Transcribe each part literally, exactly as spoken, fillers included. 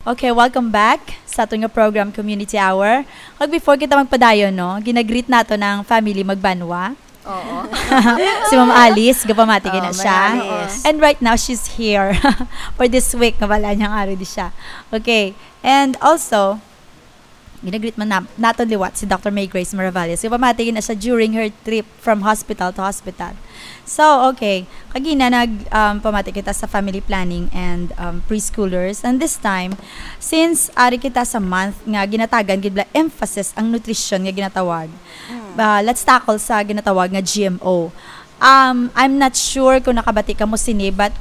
Okay, welcome back sa ating program Community Hour. Kag before kita magpadayon, no, ginagreet nato ng family magbanwa. Oo. Si Ma'am Alice, gapamati oh, na siya. Alice. And right now, she's here for this week. Nawala niyang araw di siya. Okay. And also, ginagreet man na, nato liwat si Doctor May Grace Maravalles. Gapamati na siya during her trip from hospital to hospital. So, okay. Kagina nag um, pamati kita sa family planning and um, preschoolers. And this time, since ari kita sa month nga ginatagan gid emphasis ang nutrition nga ginatawag. Mm. Uh, let's tackle sa ginatawag nga G M O. Um, I'm not sure kung nakabati ka mo sini, but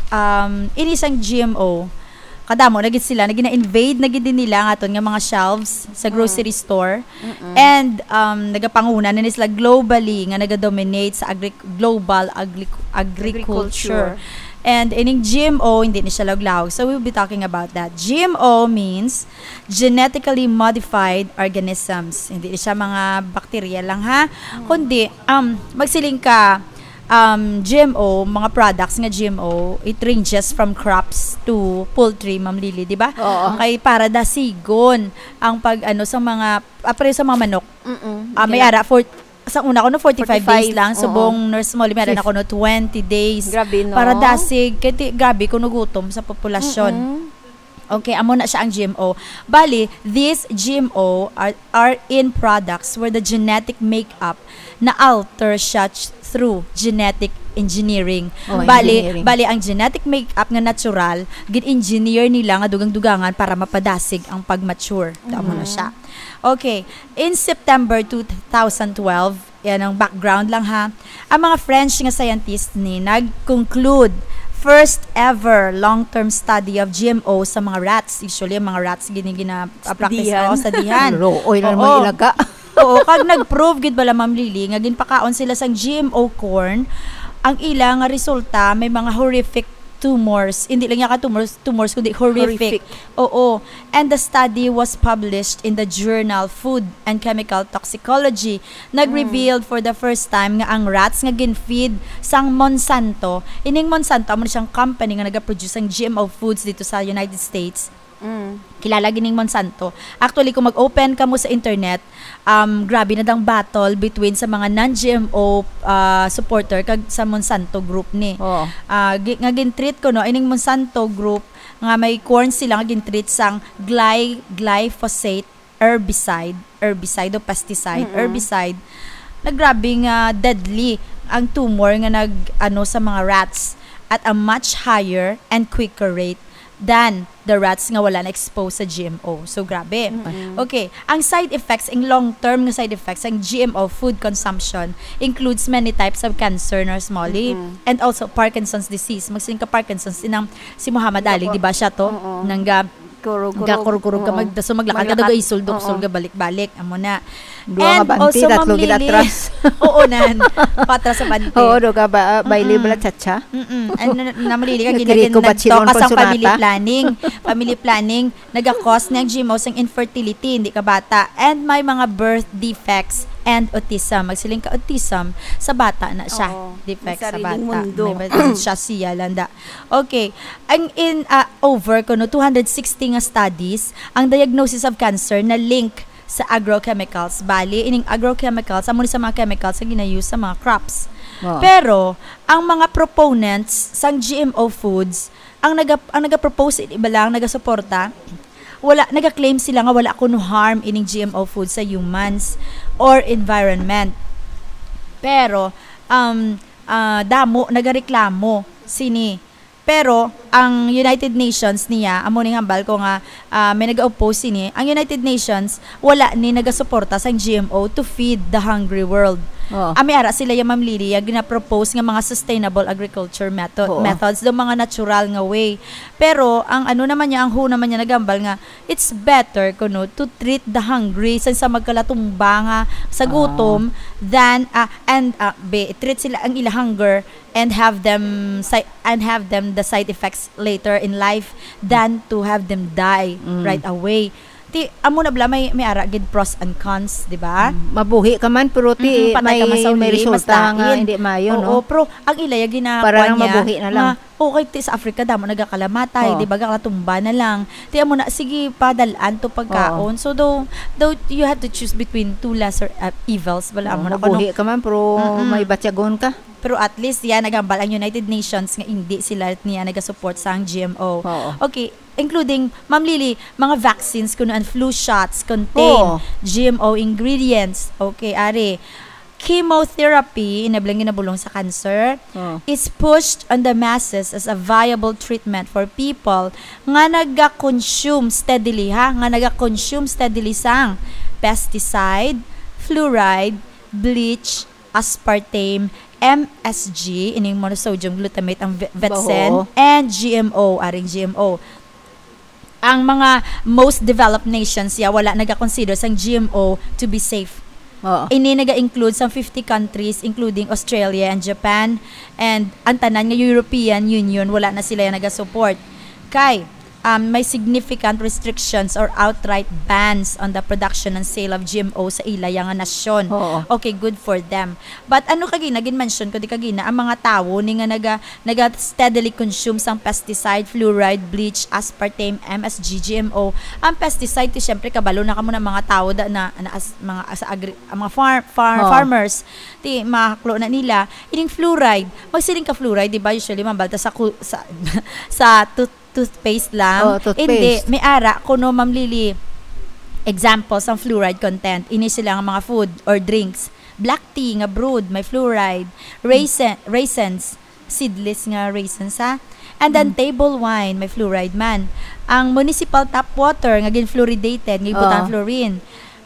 um, inisang G M O kadamo nagit sila nagina invade nagid din nila nga aton nga mga shelves sa grocery mm. store. Mm-mm. And um nagapanguna na sila globally nga nagadominate sa agri- global agri- agriculture. agriculture. And ining G M O hindi ni siya laglaw. So we'll be talking about that. G M O means genetically modified organisms. Hindi ni siya mga bakterya lang ha, mm. kundi um magsiling ka Um, G M O, mga products nga G M O, it ranges from crops to poultry, Ma'am Lily, di ba? Oo. Kay para dasigon ang pag ano sa mga apre sa mga manok. Mm. Uh, may ara for sa una ko no forty-five, forty-five days lang, subong nurse mo limera na ko no twenty days. Grabe, no? Para dasig kay grabe kuno gutom sa populasyon. Mm-mm. Okay, amo na siya ang G M O. Bali, these G M O are, are in products where the genetic makeup na alter siya through genetic engineering. Oh, bali, engineering. bali ang genetic makeup nga natural, gin-engineer nila nga dugang-dugangan para mapadasig ang pag-mature. Mm-hmm. Amo na siya. Okay, in September twenty twelve, yan ang background lang ha. Ang mga French nga scientists ni nag-conclude first ever long-term study of G M O sa mga rats. Usually, ang mga rats gini-gina-practice o sa dihan. Raw oil na naman ilaga. Oo, kag nag-prove gid bala Ma'am Lily nga ginpakaon sila sang G M O corn, ang ilang nga resulta may mga horrific tumors. Hindi lang ka tumors, tumors kundi horrific. horrific. Oo. And the study was published in the journal Food and Chemical Toxicology. Nag-revealed mm. for the first time nga ang rats nga gin-feed sang Monsanto. Ining Monsanto amo siyang company nga naga-produce ang G M O foods dito sa United States. Mm. Kilala gining Monsanto. Actually, kung mag-open ka mo sa internet, um, grabe na dang battle between sa mga non-G M O uh, supporter kag sa Monsanto group ni. Oh. Uh, g- nga gin-treat ko no, ining Monsanto group nga may corn sila nga gin-treat sang gly- glyphosate herbicide, herbicide o pesticide, mm-hmm. herbicide. Nagrabing uh, deadly ang tumor nga nag ano sa mga rats at a much higher and quicker rate than the rats nga wala na exposed sa G M O. So, grabe. Mm-hmm. Okay. Ang side effects, ang long-term nga side effects, ang G M O food consumption includes many types of cancer, Nurse Molly, mm-hmm. and also Parkinson's disease. Magsiling ka Parkinson's, inang si Muhammad Ali, di ba siya to? Uh-uh. Nangga, kurug-kurug ka mag so maglakad ka daw isuldok-sulga balik-balik amo na. Dua And also Ma'am Lily, oo nan, patra sa bante. Oo, do ka ba baili bala chacha? Mm. And na Malili ka ginagin nagtoka sa family planning. Family planning naga-cause ng G M O sang infertility, hindi ka bata. And may mga birth defects and autism. Magsiling ka autism sa bata na siya. Oo, Defects sa bata. Mundo. May siya siya landa. Okay. Ang in uh, over kuno two hundred sixty nga studies ang diagnosis of cancer na link sa agrochemicals. Bali, ining agrochemicals, amo ni sa mga chemicals na gina-use sa mga crops. Oh. Pero, ang mga proponents sang G M O foods, ang naga ang naga-propose iba lang, naga-suporta, wala naga-claim sila nga wala kuno harm ining G M O foods sa humans or environment. Pero, um, uh, damo, nagareklamo sini. Pero, ang United Nations niya, amo ning hambal ko nga, uh, may nag-oppose ni, ang United Nations, wala ni nagasuporta sa G M O to feed the hungry world. Oh. Ami ara sila yung Ma'am Lily, yung gina-propose nga mga sustainable agriculture method, oh. methods, do mga natural nga way. Pero, ang ano naman niya, ang who naman niya nagambal nga, it's better kuno to treat the hungry sa sa magkalatumba nga sa gutom, oh. than, uh, and, uh, be, treat sila ang ila hunger and have them, si- and have them the side effects later in life than to have them die mm. right away. Ti amo na bala may may ara gid pros and cons, di ba? Mm, mabuhi ka man pero ti mm-hmm, may may resulta nga hindi mayo no. Oo, pero ang ilaya gina para lang mabuhi na lang. okay ti sa Africa damo nagakalamatay, Oo. di ba gakatumba na lang. Tiyan mo na sige padalaan to pagkaon. So though though you have to choose between two lesser uh, evils, wala mo na kuno. Mabuhi ka man, pero Mm-mm. may batyagon ka. Pero at least yan nagambal ang United Nations nga hindi sila niya nagasupport sa ang G M O. Oo. Okay, including Ma'am Lily, mga vaccines kuno and flu shots contain Oo. G M O ingredients. Okay, ari. Chemotherapy, inablang ginabulong sa cancer, Oo. is pushed on the masses as a viable treatment for people nga naga-consume steadily, ha? Nga naga-consume steadily sang pesticide, fluoride, bleach, aspartame, M S G, ining monosodium glutamate, ang ve- Vetsen, Baho. and G M O, aring G M O. Ang mga most developed nations, ya, wala naga-consider sang G M O to be safe. Oo. Ini naga-include sa fifty countries including Australia and Japan, and ang tanan nga European Union wala na sila yung naga-support. Kay um, may significant restrictions or outright bans on the production and sale of G M O sa ilayang nga nasyon. Oo. Okay, good for them. But ano kagina, gin-mention ko di kagina, ang mga tao ni nga naga, naga steadily consume sang pesticide, fluoride, bleach, aspartame, M S G, G M O. Ang pesticide, ti syempre kabalo na kamo ng mga tao da, na, na as, mga sa agri, ang mga farm, farm Oo. farmers, ti makaklo na nila. Ining fluoride, magsiling ka fluoride, di ba? Usually mabalta sa ku- sa sa tooth toothpaste lang. Oh, toothpaste. Hindi, may ara kuno Ma'am Lily. Examples ng fluoride content. Ini sila ang mga food or drinks. Black tea nga brewed, may fluoride. Raisin, raisins, seedless nga raisins, ha? And then table wine, may fluoride man. Ang municipal tap water nga gin fluoridated, nga ibutan Oo. fluorine.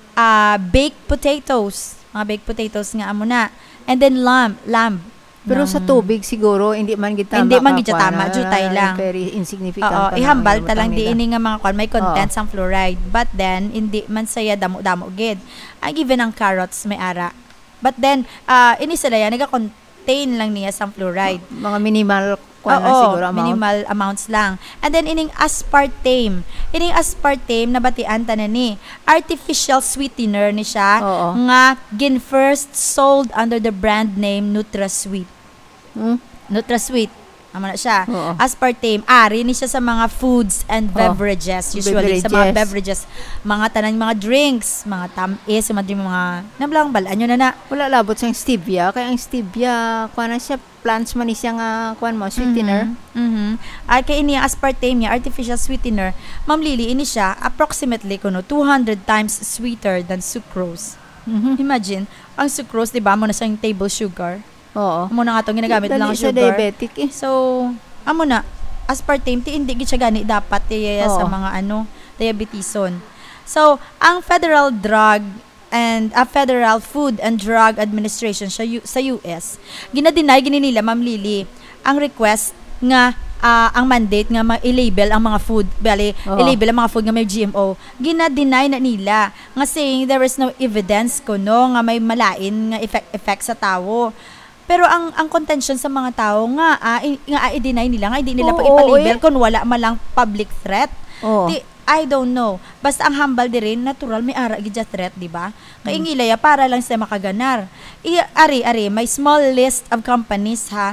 Ah, baked potatoes, mga baked potatoes nga amo na. And then lamb, lamb. Pero ng- sa tubig siguro hindi man gitama. Hindi man ka, gid kuwan, tama, ah, jutay lang. Very insignificant. Oo, pa na ihambal ang ta lang di nila. ini nga mga kwan may content Oo. sang fluoride. But then hindi man saya damo-damo gid. Ang given ang carrots may ara. But then uh, ini sila yan naga-contain lang niya sang fluoride. Mga minimal kuwan na Oo, siguro amount. minimal amounts lang. And then ining aspartame. Ining aspartame nabatian ta na ni. Artificial sweetener ni siya Oo. nga gin first sold under the brand name NutraSweet. Hmm? NutraSweet. Amo na siya. Oo. Aspartame, ari ni siya sa mga foods and beverages. Usually sa mga beverages. Mga tanan, mga drinks, mga tamis, mga drink, mga nablang balaan nyo na na. Wala labot sa stevia. Kaya ang stevia, kuwan na siya, plants man ni siya nga, kuwan mo, sweetener. Mhm. Ay kay ini ang aspartame niya, artificial sweetener. Ma'am Lily, ini siya approximately kuno two hundred times sweeter than sucrose. Mhm. Imagine, ang sucrose, di ba, mo na siyang table sugar. Oo. Mo na nga itong ginagamit Dali lang ang sa sugar. diabetic eh. So, amo na, aspartame, ti hindi gid siya gani dapat ti sa Oo. mga ano, diabetison. So, ang Federal Drug and a Federal Food and Drug Administration sa, U- sa U S, ginadeny gini nila Ma'am Lily ang request nga ah, ang mandate nga ma-label ang mga food, bali, Oo. i-label ang mga food nga may G M O. Gina-deny na nila nga saying there is no evidence kuno nga may malain nga effect effect sa tao. Pero ang ang contention sa mga tao nga ah, i, nga i-deny nila nga hindi nila Oo, pa ipalabel eh. kung wala malang public threat. Oo. Di, I don't know. Basta ang hambal di rin, natural may ara gid threat, di ba? Kay ingilaya para lang sa makaganar. I, ari ari may small list of companies ha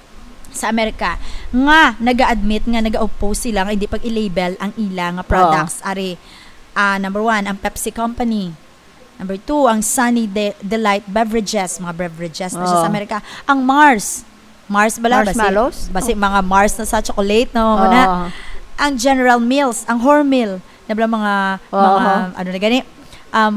sa Amerika nga naga-admit nga naga-oppose sila nga hindi pag i-label ang ila nga products. Ari ah number one, ang Pepsi Company. Number two, ang Sunny De- Delight Beverages, mga beverages na siya Oo. sa Amerika. Ang Mars. Mars bala, Marshmallows? Basi, basi mga Mars na sa chocolate, no? Oo. Na. Ang General Mills, ang Hormel, na bala mga, Oo. mga, ano na gani, um,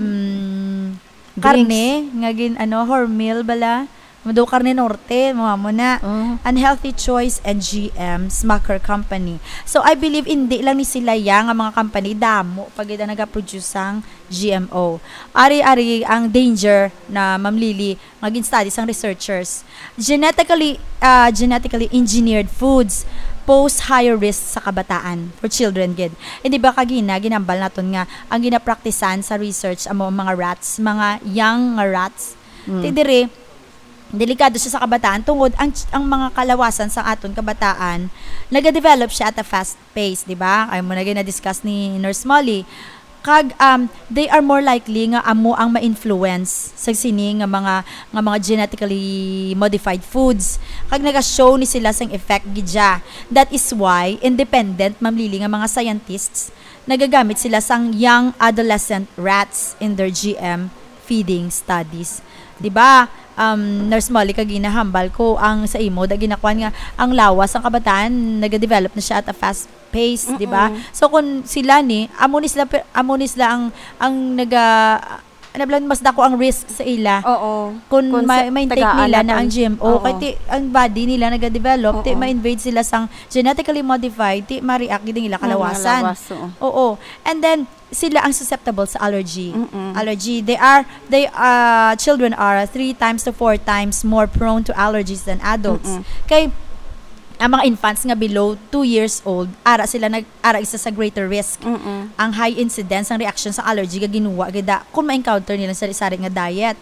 mm, karne, nga gin, ano, Hormel bala, Mado Karne Norte, mga mo na. Oo. Unhealthy Choice and G M, Smucker Company. So, I believe hindi lang ni sila yang ang mga company damo pag ita nag-produce ang G M O. Ari-ari ang danger na Ma'am Lily, maging studies ang researchers. Genetically, uh, genetically engineered foods pose higher risk sa kabataan for children gid. Hindi ba kagina ginambal naton nga ang ginapraktisan sa research amo mga rats, mga young nga rats. Mm. Ti dire delikado siya sa kabataan tungod ang ang mga kalawasan sa aton kabataan nagadevelop siya at a fast pace, di ba? Ay mo na gina-discuss ni Nurse Molly. kag um they are more likely nga amo ang ma-influence sa sini nga mga nga mga genetically modified foods. Kag naga-show ni sila sang effect gidya. That is why independent mamlili nga mga scientists nagagamit sila sang young adolescent rats in their G M feeding studies. 'Di ba? Um, Nurse Molly, kag ginahambal ko ang sa imo da ginakuan nga ang lawas ang kabataan nagadevelop na siya at a fast pace, di ba? So kung sila ni amo ni sila amo ni sila ang ang naga ano blan mas dako ang risk sa ila. Oo. Kung Kung ma- sa- ma-intake tagaan nila na naton. ang G M O, Oo. kay ti ang body nila nagadevelop, ti Oo. ma-invade sila sang genetically modified, ti ma-react gid nila kalawasan. Lawas, oo. Oo. And then sila ang susceptible sa allergy. Mm-mm. Allergy. They are they uh children are three times to four times more prone to allergies than adults. Mm-mm. Kay ang mga infants nga below two years old, ara sila nag ara isa sa greater risk. Mm-mm. Ang high incidence ang reaction sa allergy ga ginuwa gida kung ma-encounter nila sa sari nga diet.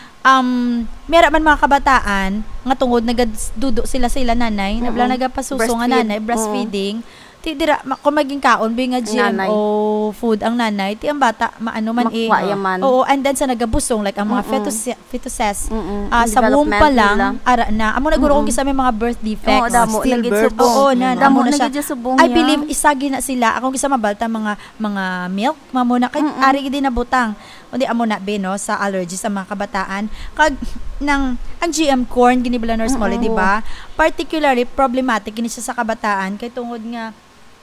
Um, mera man mga kabataan nga tungod nagadudo sila sa ila nanay, Mm-mm. nabla nagapasuso nga Breastfeed. nanay, breastfeeding. Ti dira ma, kung maging kaon bi nga G M O food ang nanay, ti ang bata maano man eh. Makwa yaman. Oo, and then sa nagabusong like ang mga Mm-mm. fetus fetuses Mm-mm. ah, Ang sa womb pa development lang nila. ara na amo naguro kung Mm-mm. gisa may mga birth Oo, defects. damo nagid stillbirth. subong. Oo, na, Damo amo na siya. nagid subong. I niya. believe isagi na sila akong gisa mabalta mga mga milk mamo na kay Mm-mm. ari gid na butang. Undi amo na be no sa allergy sa mga kabataan kag nang ang G M corn ginibala Nurse Molly, Mm-mm. di ba? Particularly problematic kini siya sa kabataan kay tungod nga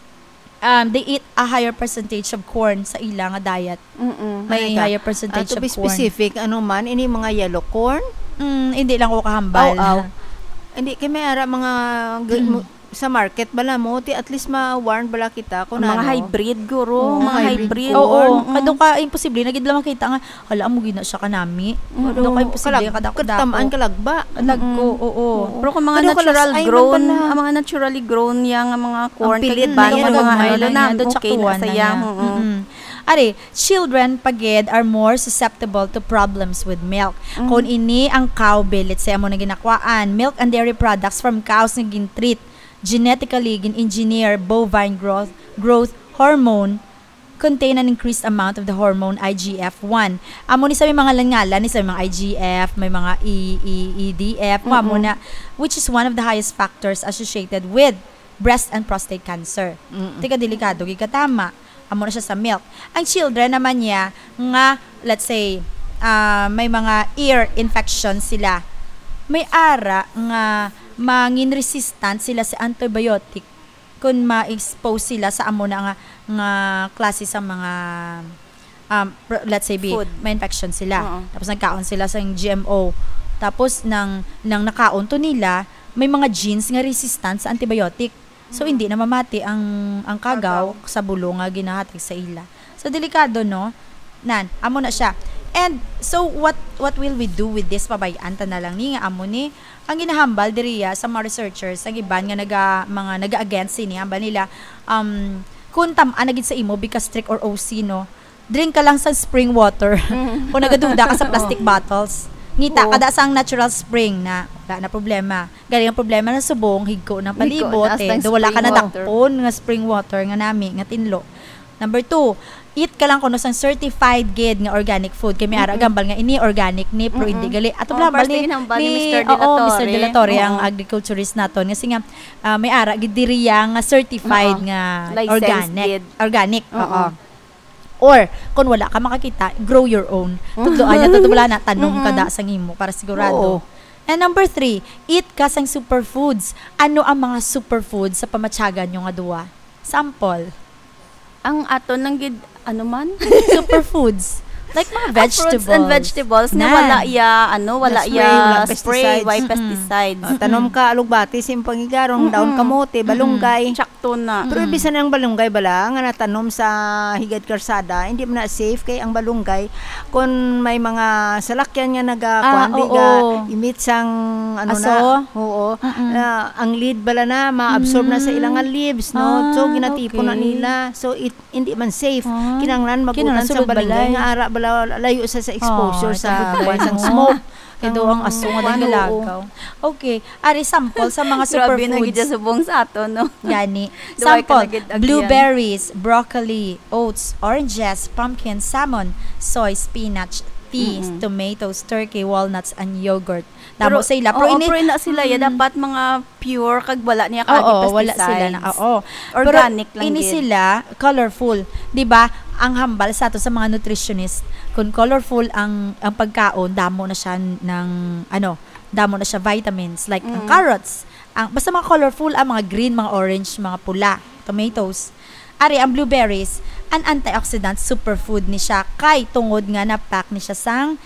um, they eat a higher percentage of corn sa ila nga diet. Mm-mm. May Ay, ka. higher Uh, percentage to of be corn. specific, ano man, ini mga yellow corn. Mm, hindi lang ko kahambal. Aw, aw. Hindi, kay may ara mga g- mo- sa market bala mo, ti at least ma-warn bala kita kung Ang ano. mga hybrid guro, Oo, mga hybrid hybrid. Oo, corn. oo. Kadto ka imposible nagid lang makita nga hala mo gina siya kanami. Kadto ka imposible kada ko Katamaan kalagba. Nagko, oo. Pero kung mga Pero natural kalas- ay, grown, man pala. ang mga naturally grown yang ang mga corn pilit kay na ba yan, mga gagmay ano lang na yan, doon okay tsaktuan na sa na yang. niya. mm-mm. Mm-mm. Ari, children pagid are more susceptible to problems with milk. Kung ini ang cow bill, let's say amo na ginakwaan, milk and dairy products from cows nga gintreat genetically gin-engineer bovine growth growth hormone contain an increased amount of the hormone I G F one. Amo ni sa may mga langalan, ni sa may mga I G F, may mga E, E, E D F, mm amo na, which is one of the highest factors associated with breast and prostate cancer. Mm-mm. Tika delikado, gikatama. Amo na siya sa milk. Ang children naman niya, nga, let's say, uh, may mga ear infection sila. May ara nga mangin resistant sila sa antibiotic kung ma-expose sila sa amo na nga, nga klase sa mga um, pro- let's say be, Food. may infection sila. Oo. Tapos nagkaon sila sa G M O. Tapos nang nang nakaon to nila, may mga genes nga resistant sa antibiotic. So hindi na mamati ang ang kagaw sa bulong nga ginahatag sa ila. So delikado no. Nan, amo na siya. And so what what will we do with this pabayaan ta na lang ni nga amo ni ang ginahambal diriya sa mga researchers ang iban nga naga mga naga-against ini hambal nila um kung tam-an nagid sa imo because strict or O C no. Drink ka lang sa spring water. Kung nagaduda ka sa plastic bottles. Ngita Oo. kada sang natural spring na wala na problema. Gali ang problema na subong higko ng palibot Higko, eh. as Do wala ka spring na water. dakpon nga spring water nga nami nga tinlo. Number two, eat ka lang kuno sang certified gid nga organic food kay may ara gambal nga ini organic ni pero hindi gali ato Oh, gambal first ni din ang bali, Mister oo, Delatore. Mister Delatore ang Oo. agriculturist naton kasi nga ah, may ara gid diriya nga certified Oo. nga Licensed organic gid. organic Oo. oo. Or kung wala ka makakita, grow your own. Tudloan niya tutubla na tanong kada sang imo para sigurado. Oo. And number three, eat ka sang superfoods. Ano ang mga superfoods sa pamatyagan nyo nga duwa? Sample. Ang ato nang gid ano man? Superfoods. Like mga Ah, vegetables. fruits and vegetables na Nan. wala ya ano wala Na spray, ya wala spray, pesticides. why Mm-mm. pesticides. Uh, tanom ka alugbati sim pangigarong daon kamote balunggay. Tsakto na. Pero ibig sa ang balunggay bala nga natanom sa higad karsada, hindi man na safe kay ang balunggay kung may mga salakyan nga naga Ah, kuandi oo. ga imit sang ano Aso? na. Oo. Mm-mm. Na ang lead bala na ma-absorb na sa ilang nga leaves no. So Ah, ginatipon na okay. nila. So it hindi man safe. Ah. Kinanglan magutan Kinahanglan sa sulod balunggay balay. nga ara bala layo sa sa exposure Ah, sa ito kuwan sang balay, no? smoke. Ito ang aso nga Ano, naglalagaw. Okay. Ari, sample sa mga Grabe na gid superfoods. sa buong sa ato, no? Gani. Duway ka Sample, na gid agyan. blueberries, broccoli, oats, oranges, pumpkin, salmon, soy, spinach, peas, Mm-mm. tomatoes, turkey, walnuts, and yogurt. Damo sa ila. Pero ini- pero na sila ya dapat mga pure kag wala niya kagi Oo, pesticides. wala sila na. Oo. Organic Pero lang ini gid. sila colorful, 'di ba? Ang hambal sa ato sa mga nutritionist, kung colorful ang ang pagkaon, damo na siya ng ano, damo na siya vitamins like ang Mm. carrots. Ang basta mga colorful, ang mga green, mga orange, mga pula, tomatoes. Ari ang blueberries, an antioxidant superfood ni siya kay tungod nga na pack ni siya sang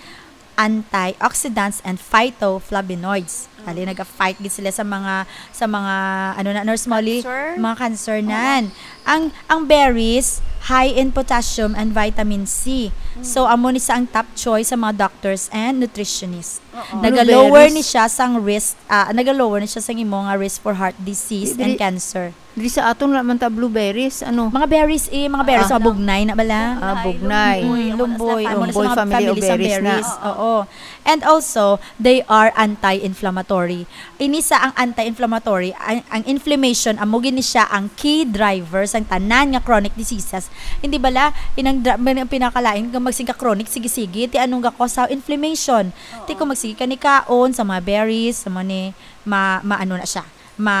antioxidants and phytoflavonoids. Ali naga-fight gid sila sa mga sa mga ano na Nurse Molly, Cancer? mga cancer nan. Ang ang berries high in potassium and vitamin C. So amo ni sa ang top choice sa mga doctors and nutritionists. Oo. Naga-lower Blueberries. ni siya sang risk, ah, naga-lower ni siya sang imo nga risk for heart disease and Dili- cancer. Dili sa aton naman ta blueberries, ano? Mga berries eh, mga berries Ah. mga bugnay na bala. Ah, bugnay. Mm, lumboy, Lumboy, lumboy sa mga family of family sa berries na. berries. Oo. And also, they are anti-inflammatory. Ini sa ang anti-inflammatory, ang, ang inflammation, amo gini siya ang key driver sa tanan nga chronic diseases. Hindi bala inang dra- man- pinakalain kung magsing ka chronic sige-sige ti anong ga cause sa inflammation. Ti kung magsige ka ni kaon sa mga berries, sa mga ni ma, maano na siya. Ma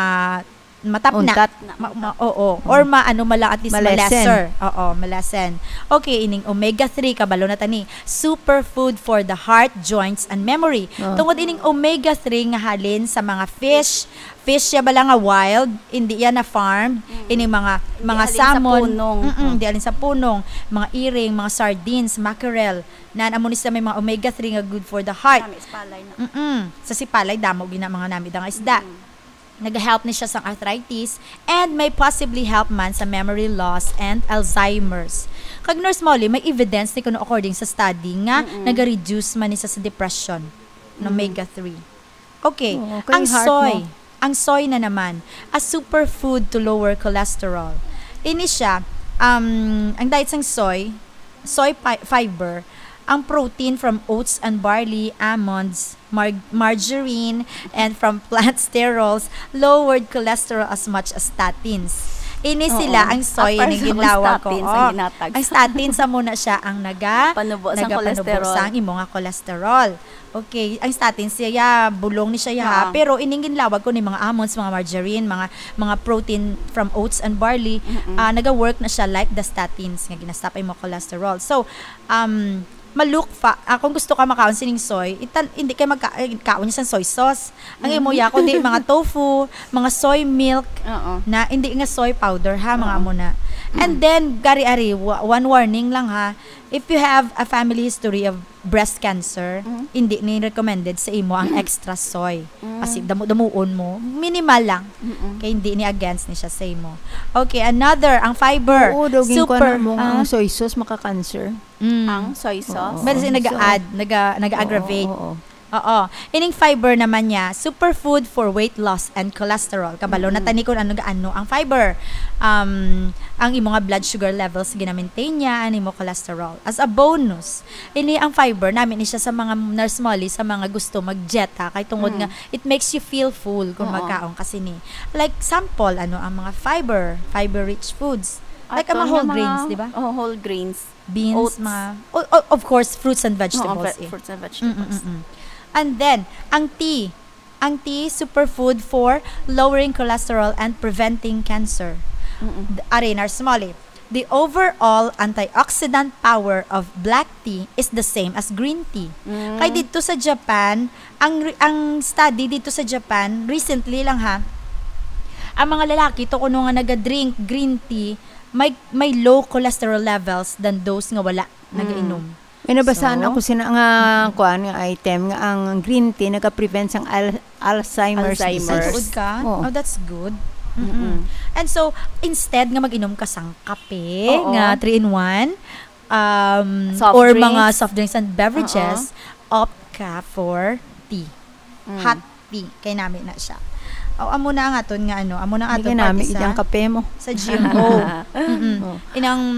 matap na. Untat. Ma, ma- oo. Or maano mala at least Malesen. malesser. Oo, malesen. Okay, ining omega three kabalo na tani. Superfood for the heart, joints, and memory. Oh. Tungod ining omega three nga halin sa mga fish, fish ya bala nga wild, hindi yan na farmed, ining mga mga halin sa salmon, punong. Mm-mm, di alin sa punong, mga iring, mga sardines, mackerel, na amo ni sila may mga omega three nga good for the heart. Kami palay na. Mm-mm. Sa sipalay damo gina mga namid nga isda. Nag-help ni siya sa arthritis and may possibly help man sa memory loss and Alzheimer's. Kag Nurse Molly, may evidence ni kuno according sa study nga naga-reduce man ni siya sa depression ng omega three. Okay, Oo, kay ang heart soy, mo. ang soy na naman, a superfood to lower cholesterol. Ini siya, um, ang diet ng soy, soy pi- fiber, ang protein from oats and barley, almonds, mar- margarine, and from plant sterols lowered cholesterol as much as statins. Ini Oo. sila ang soy Apart ni sa ginlawa ko. statins, Oo. ang ginatag. Ang statins sa muna siya ang naga Panubo sa nagapanubo cholesterol. sa imo nga cholesterol. Okay, ang statins siya bulong ni siya ya, Oo. pero ining ginlawag ko ni mga almonds, mga margarine, mga mga protein from oats and barley, ah, naga-work na siya like the statins nga ginastop imo cholesterol. So, um maluk fa ah, kung gusto ka makaon sining soy, itan, hindi kay magkaon niya sa soy sauce. Ang imo ya kundi mga tofu, mga soy milk Oo. na hindi nga soy powder ha mga Oo. amo na. And then gari-ari wa- one warning lang ha. If you have a family history of breast cancer, Mhm. hindi ni recommended sa imo ang extra soy. Mm. Kasi damo-damuon mo, minimal lang. Mm-mm. Kaya hindi ni against ni siya sa imo. Okay, another ang fiber. Oo, daw ginkuha Super na mo ah, ang soy sauce maka-cancer. mm. Ang soy sauce. Oo. Pero kasi So, nag-add, naga, nag-aggravate. Oo, oo, oo. Oo. Ining fiber naman niya, superfood for weight loss and cholesterol. Kabalo na tani kung ano gaano ang fiber. Um, ang imo nga blood sugar levels gina-maintain niya, ang imo cholesterol. As a bonus, ini ang fiber namin ni siya sa mga Nurse Molly, sa mga gusto mag-jet ha, kay tungod Mm. nga it makes you feel full kung Oo. magkaon kasi ni. Like sample ano ang mga fiber, fiber rich foods. Like Ato ang mga nga whole grains, di ba? Oh, whole grains. Beans, Oats. mga o- o- of course fruits and Oo, vegetables. ve- eh. fruits and vegetables. Mm-mm-mm. And then, ang tea. Ang tea, superfood for lowering cholesterol and preventing cancer. Mm-mm. D- Ari, Nurse Molly, the overall antioxidant power of black tea is the same as green tea. Mm. Kaya dito sa Japan, ang re- ang study dito sa Japan, recently lang ha, ang mga lalaki to kuno nga naga-drink green tea, may may low cholesterol levels than those nga wala nagainom. May nabasaan So? ako sina nga kuan nga item nga ang green tea naka-prevent sang al- Alzheimer's, Ay, Alzheimer's. disease. tuod ka? Oo. Oh, that's good. Mm-mm. Mm-mm. And so, instead nga mag-inom ka sang kape, Oo. nga three in one, um, Soft or drinks. mga soft drinks and beverages, opt ka for tea. Mm. Hot tea. Kaya namin na siya. O, amo na ang aton nga ano, amo na ang Hindi aton ka namin party idyang sa, kape mo. sa G M O. Mm-mm. Oh. Inang,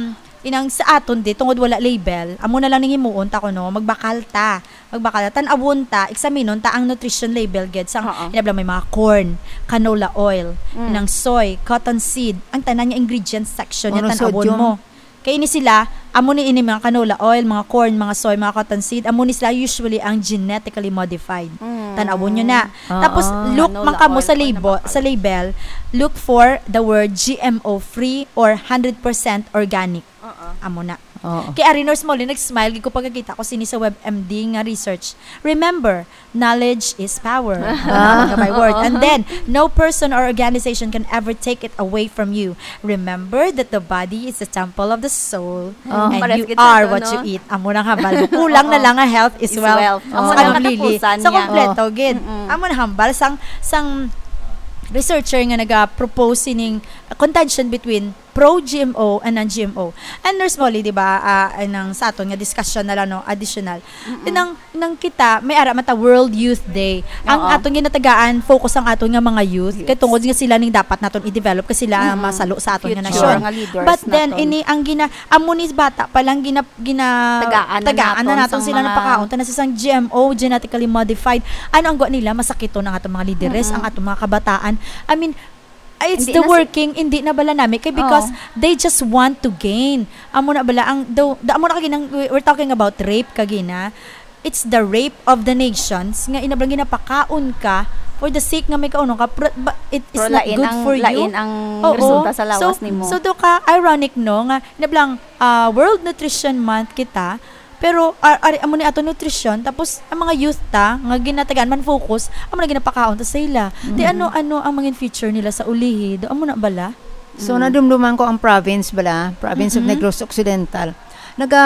inang sa aton di tungod wala label, amo na lang ning himuon ta kuno magbakal ta. Magbakal ta tan-awon ta, examinon ta ang nutrition label gid sang Oo. inabla may mga corn, canola oil, Mm. inang soy, cotton seed, ang tanan nga ingredients section Ano, yan tan-awon sodium? mo. Kaya ini sila, amo ni ini mga canola oil, mga corn, mga soy, mga cotton seed, amo ni sila usually ang genetically modified. Mm. Tanawon nyo na. Oo. Tapos look Canola man kamo oil sa or label, nabakal. sa label, look for the word G M O free or one hundred percent organic. Oo. Amo na. Oo. Kaya Ari Nurse Molly nag-smile gid ko pagkakita ko sini sa WebMD nga research. Remember, knowledge is power. Ah, by word. And then, no person or organization can ever take it away from you. Remember that the body is the temple of the soul Oh. and Pares you gid sa are to, what no? you eat. Amo na hambal. Kulang na lang nga health is, Is wealth. wealth. Sa Amo na Ma'am Lily. katapusan Sa niya. kompleto gid. Mm-mm. Amo na hambal sang sang researcher nga naga-propose sining contention between pro-G M O and non-G M O. And Nurse Molly, di ba, uh, nang sa aton nga discussion na lang, no, additional. Nang, nang kita, may ara mata World Youth Day. Ang Oo. aton ginatagaan, focus ang aton nga mga youth. Kaya tungod nga sila ning dapat naton i-develop kasi sila ang Mm-mm. masalo sa aton nga Future nasyon. nga leaders But then, naton. ini ang gina, amunis bata, palang gina, gina, Tagaan na tagaan na naton naton sang sila mga- ng pakaon. Tanas isang G M O, genetically modified. Ano ang gwa nila? Masakito ng atong mga leaders, ang atong mga kabataan. I mean, it's Hindi the na si- working, hindi na bala namin. Kaya because Oo. they just want to gain. Amo na bala, ang, do, da, amo na kaginang, we're talking about rape kagina. It's the rape of the nations. Nga inablang ginapakaon ka for the sake nga may kauno ka. But, but it is Pero not lain good ang, for you. lain ang Oo. resulta sa lawas so, nimo. So, do ka, ironic no, nga, inablang, uh, World Nutrition Month kita, pero ar ari amo ni ato nutrition tapos ang mga youth ta nga ginatagan man focus amo na ginapakaon ta sa ila. Di ano ano ang mga future nila sa ulihi do amo na bala. So nadumduman ko ang province bala, province Mm-mm. of Negros Occidental. Naga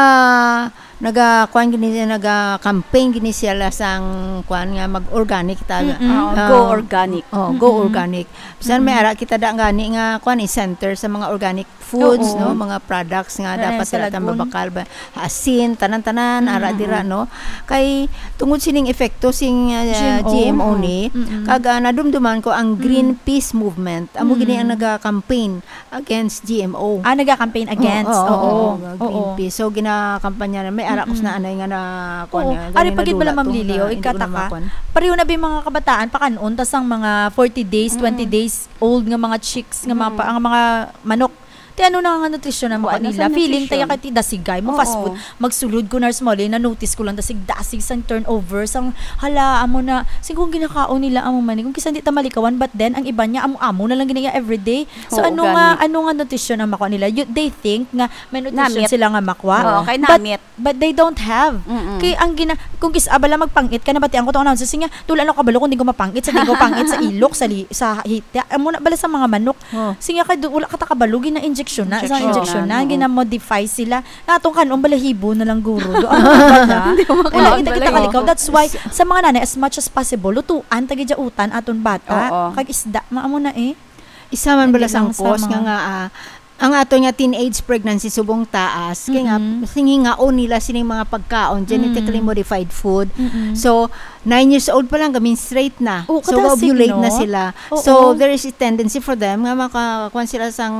naga kuan gini naga campaign gini sila sang kuan nga mag-organic ta. Mm-mm. Oo, Ah, go organic. Oh, go Mm-mm. organic. Bisan may ara kita da gani nga kuan i center sa mga organic foods, Oo. no, mga products nga Ano dapat yan, sa sila ta lagun? mabakal ba. Asin tanan-tanan ara dira no. Kay tungod sining epekto sing uh, G M O. G M O ni Mm-mm. kag uh, nadumduman ko ang Greenpeace movement. Amo gini ang naga-campaign against G M O. Ah, naga-campaign against. Oo, Oo. oo, Oo. Greenpeace. So ginakampanya na may ara ko na anay nga na Oo. kuan. Ari pagid bala Ma'am Lily, o, ikataka. Pareho na ba yung mga kabataan pakanon tas ang mga forty days, twenty days old nga mga chicks nga mga pa- ang mga manok. Ti ano na nga nutrisyon ang Buwan mga na sa nila. Feeling tayo nutrition. kay dasigay mo Oo. fast food. Magsulod ko Nurse Molly na notice ko lang dasig dasig sang turnover sang hala amo na sing kung ginakaon nila amo man kung kisan di ta malikawan but then ang iba niya amo amo na lang ginaya everyday. So Oo, ano nga organic. ano nga nutrisyon ang makuha nila? You, they think nga may nutrition Namit. sila nga makuha. Oo, kay but, namit. but they don't have. Mm-mm. Kay ang gina kung kis abala magpangit ka na batian ko to ano sa singa tulan ako kabalo kung di ko mapangit sa di ko pangit sa ilok sa li, sa hita amo na bala sa mga manok. Oh. Singa kay du- wala ka ta kabalo gina injection na sa Injection injection na, na oo. gina-modify sila. Natong kanon balahibo na lang guro. Do ano bala? Wala kita kita balahibo. kalikaw. That's why sa mga nanay as much as possible lutuan tagi utan aton bata. Oo. Kag isda maamo na eh. Isa man bala Hindi sang lang sa cause mga- nga nga ah, ang ato nga teenage pregnancy subong taas kay nga Mm-mm. singingaon nila sining mga pagkaon genetically Mm. modified food. Mm-mm. So nine years old pa lang gamin straight na. Oo, So kadasig, ovulate no? na sila. Oo. So there is a tendency for them nga makakuan sila sang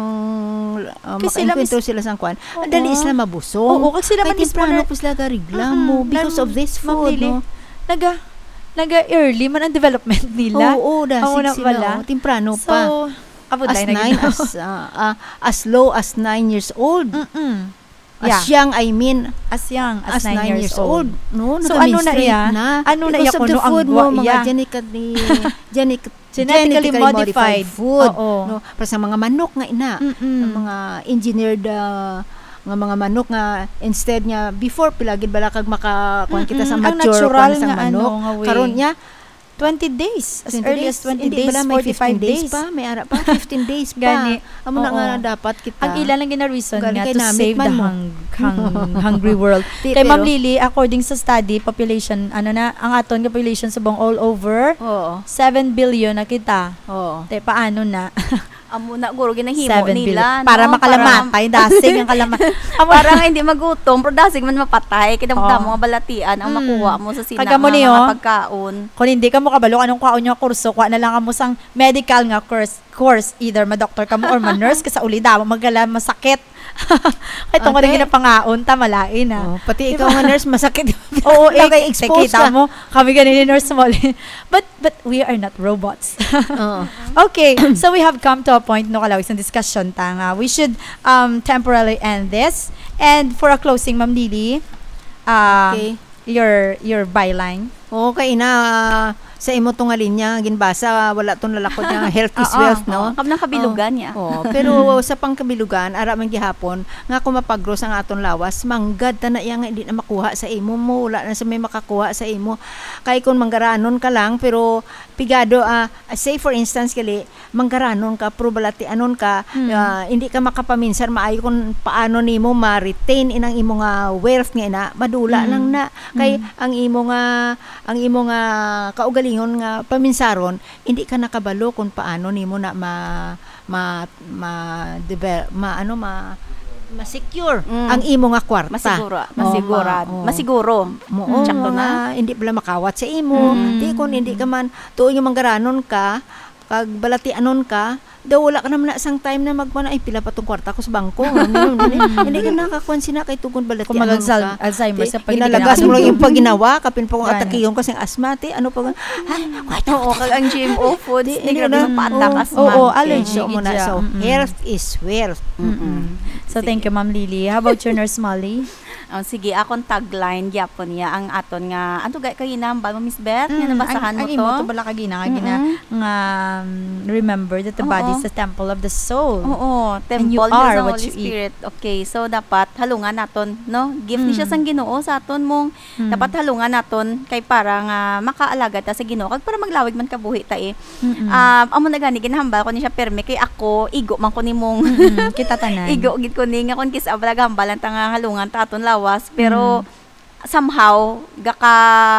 uh, Kasi sila maka-enkwentro mis- sila sang kuan. Oo. Dali sila mabusog. Oo, kasi sila Kay man mismo temprano na- po sila garigla Mm-mm. mo because Nan- of this Ma'am food, Lily, no? Naga naga early man ang development nila. Oo, dasig Amo na sila. pala. Oh, temprano So, pa. abot As na nine, ginawa. as, uh, uh, as low as nine years old. Mm-mm. As Yeah. young, I mean, As young as, as nine, years, old. No, So, ano na naka-menstruate iya? na. Ano na Because iya of the kuno ang food mo, gwa- mga iya. genetically, genic, Genetically modified. food. Oo. No, para sa mga manok nga ina, Mm-mm. ang mga engineered uh, nga mga manok nga instead nga before pilagid bala kag makakuan kita sa Mm-mm. Ang mature natural kuan sa nga ano, manok. nga way. Karon niya twenty days. As twenty early days. as twenty Hindi days, bala may forty-five fifteen days. pa, may ara pa fifteen days pa. Gani. Amo na Oo. nga dapat kita. Ang ilan lang gina-reason Galing nga kay to namit save man the mo. hung, hung, hungry world. Di, Kay Ma'am pero- Lily, according sa study, population, ano na, ang aton nga population sa buong all over, Oo. seven billion na kita. Oo. Te, paano na? Amo na guro ginahimo seven nila. billion. Para no? makalamatay, dasig ang kalamatay. Para nga hindi magutong, pero dasig man mapatay. Kaya Oo. mo mga balatian ang Mm. makuha mo sa sina Kaga mo nga niyo, mga pagkaon. Kung hindi ka mo kabalo, anong kaon nyo kurso, kuha na lang ka mo sang medical nga course, course either ma-doctor ka mo or ma-nurse ka sa uli damo, magala masakit. Kaya tungkol Ate. na ginapangaon, tamalain na. Oh, pati ikaw nga nurse, masakit. Oo, eh, Kaya expose kita ka. mo, kami ganun ni Nurse Molly. but, but we are not robots. Oo. Okay, so we have come to a point, no, kalawis, ng discussion tanga. We should um, temporarily end this. And for a closing, Ma'am Lily, uh, Okay. your your byline. Oo, kay na ah, sa imo tong linya ginbasa wala tong lalakot nga health is Oo, wealth, no? Kap nang kabilugan niya. Oh, pero sa pangkabilugan ara man gihapon nga kung mapagros ang aton lawas manggad ta na iya nga hindi na makuha sa imo mo wala na sa may makakuha sa imo kay kun manggaranon ka lang pero pigado ah, say for instance kali manggaranon ka pero balatianon ka ah, hindi ka makapaminsan maayo kung paano nimo ma-retain inang imo nga wealth nga ina madula lang na kay ang imo nga ang imo nga kaugalingon nga paminsaron hindi ka nakabalo kung paano nimo na ma ma ma, develop, ma ano ma ma-secure Mm. ang imo nga kwarta. Masiguro, Oh, masigurad. ma- oh. Masiguro. Mo Tsak to nga hindi pala makawat sa imo. Mm. Di kun hindi ka man tuon yung manggaranon ka kag balatianon ka daw wala ka naman na isang time na magmana ay pila pa tong kwarta ko sa bangko. Hindi, hindi, hindi ka nakakuan sina kay tugon Kung balatianon mag-Alzheimer ka. Alzheimer Di, sa pag hindi ka Inalagas mo lang yung nakatulog. pag ginawa kapin pa kung Gana. atakiyon kasi asma ti ano pa ay kwarta Oo, kag ang G M O foods, Di, di hindi grabe na- ng patak Oo, asma. oo, Okay. allergy. So, mo na. gidya. So, Mm-mm. health is wealth. Mm-mm. So, thank you, Ma'am Lily. How about your Nurse Molly? Oh, sige, akong tagline gyapon niya ang aton nga ano gay kay nambal mo Miss Beth, nga Mm, nabasahan ang, mo ang to. imo to bala ka gina, nga gina, nga, um, remember that the Oo. body is the temple of the soul. Oo, temple you niya are sa what Holy you eat. Spirit. Okay, so dapat halungan naton, no? Gift ni siya sang Ginoo sa aton mong Mm. dapat halungan naton kay para nga makaalagad ta sa Ginoo kag para maglawig man kabuhi ta eh. Mm-mm. Um, amo na gani ginahambal ko ni siya perme kay ako igo man ko nimong Mm-mm. Kita tanan. igo gid ko ni nga kun kis abala gambalan ta nga halungan ta aton lawas pero somehow gaka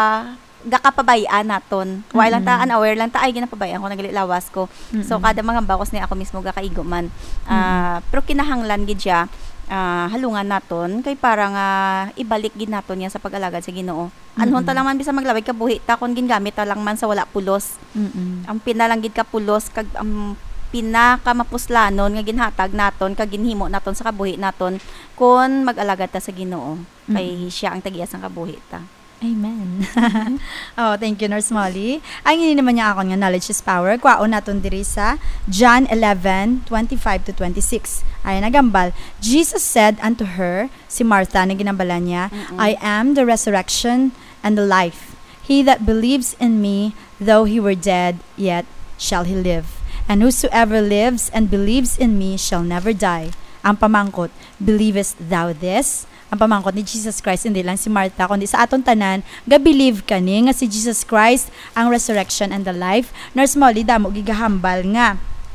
gakapabayaan naton. Wa lang ta unaware lang ta ay ginapabayaan ko naglilawas ko. So Mm-mm. kada mga bakos ni ako mismo gakaigo man. Ah, pero kinahanglan gid siya ah, halungan naton kay para nga ibalik gid naton yan sa pag-alagad sa Ginoo. Anhon ta lang man bisa maglawig ka buhi ta kun gingamit ta lang man sa wala pulos. Mm-mm. Ang pinalang gid ka pulos kag ang pinaka mapuslanon nga ginhatag naton kag ginhimo naton sa kabuhi naton kun mag-alagad ta sa Ginoo kay siya ang tagiya sang kabuhi ta. Amen. Oh, thank you, Nurse Molly. Ang ini naman niya ako nga knowledge is power. Kwaon naton diri sa John eleven twenty-five to twenty-six. Ay nagambal. Jesus said unto her, si Martha na ginambalan niya, I am the resurrection and the life. He that believes in me, though he were dead, yet shall he live. And whosoever lives and believes in me shall never die. Ang pamangkot, believest thou this? Ang pamangkot ni Jesus Christ, hindi lang si Martha, kundi sa aton tanan, ga-believe ka ni nga si Jesus Christ ang resurrection and the life. Nurse Molly, damo gigahambal nga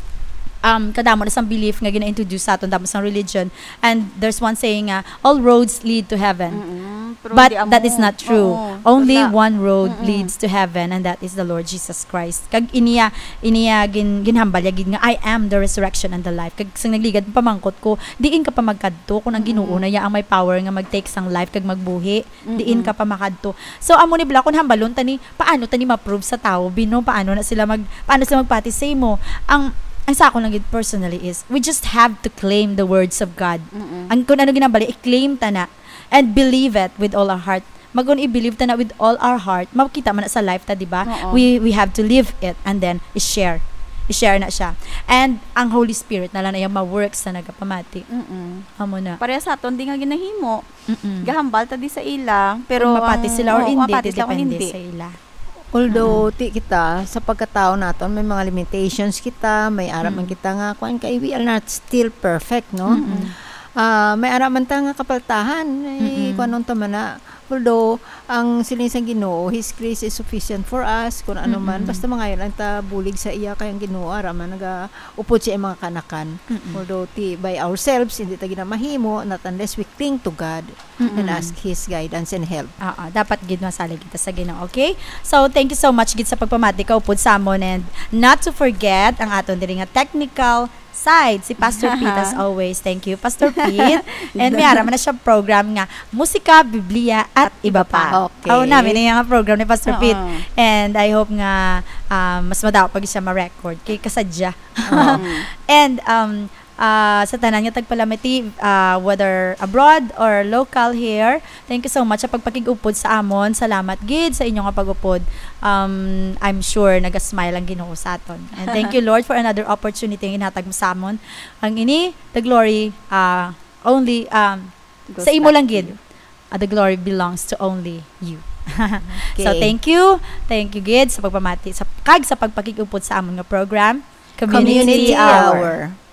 um kadamo na sang belief nga gina-introduce sa aton damo sang religion, and there's one saying nga all roads lead to heaven. But that is not true. Only one road leads to heaven, and that is the Lord Jesus Christ. Kag iniya iniya gin, ginhambal gid nga I am the resurrection and the life. Kag sang nagligad pamangkot ko, diin ka pa magkadto kung ang Ginoo na ya ang may power nga mag-take sang life kag magbuhi. Diin ka pa makadto. So amo ni bala kun hambalon tani paano tani ma-prove sa tao bino paano na sila mag paano sila magpati say mo. Ang ang sa ako lang gid personally is we just have to claim the words of God. Ang kung ano ginambali i-claim ta na and believe it with all our heart. Magun i-believe ta na with all our heart. Makita man na sa life ta, di ba? Oo. We we have to live it and then i-share. I-share na siya. And ang Holy Spirit na lang na yung ma-works na nagapamati. Mm. Amo na. Pareha sa aton di nga ginahimo. Mm-mm. Gahambal ta di sa ila pero Kung mapati ang- sila or oo, hindi, mapati sila kung depende hindi. sa ila. Although ti kita sa pagkatao naton may mga limitations kita, may ara man kita nga kuan kay we are not still perfect, no? Ah, may ara man ta nga kapaltahan ay kuanon ta man na although ang siling sang Ginoo his grace is sufficient for us kung ano man basta mangayon lang ta bulig sa iya kay ang Ginoo ara man naga upod siya mga kanakan. Although ti by ourselves hindi ta ginamahimo not unless we cling to God and ask his guidance and help. Oo, dapat gid masalig kita sa Ginoo, okay? So, thank you so much gid sa pagpamati ka upod sa amon, and not to forget ang aton diri nga technical side, si Pastor Pete as always. Thank you, Pastor Pete. And may ara man na siya program nga Musika, Biblia at iba pa. Okay. Oh, namin na yung program ni Pastor Oo. Pete. And I hope nga um, mas madaw pag siya ma-record kay kasadya. And um uh, sa tanan nga tagpalamiti, uh, whether abroad or local here. Thank you so much sa pagpakig-upod sa amon. Salamat gid sa inyong nga pag-upod. Um, I'm sure naga-smile ang Ginoo sa aton. And thank you Lord for another opportunity nga inhatag mo sa amon. Ang ini, the glory uh, only um, sa imo lang gid. Uh, the glory belongs to only you. Okay. So thank you. Thank you gid sa pagpamati sa kag sa pagpakig-upod sa amon nga program. Community, Community Hour. Hour.